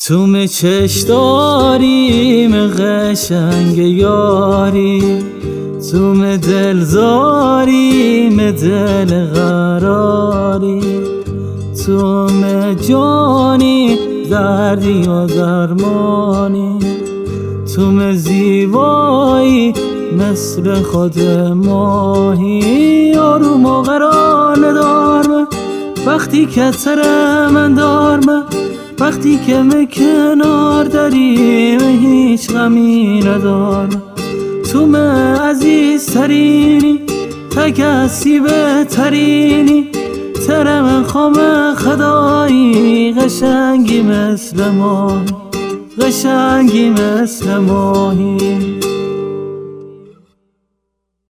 تو چش داریم قشنگ یاری، تو دل زاریم دل قراری، تو جانی دردی و درمانی، تو زیبایی مثل خود ماهی. آروم و قرار ندارم وقتی که تر من دارم، وقتی که من کنار داریم هیچ غمی ندارم. تو من عزیز ترینی، تکسی بهترینی، ترم خام خدایی، قشنگی مثل ماهی، قشنگی مثل ماهی.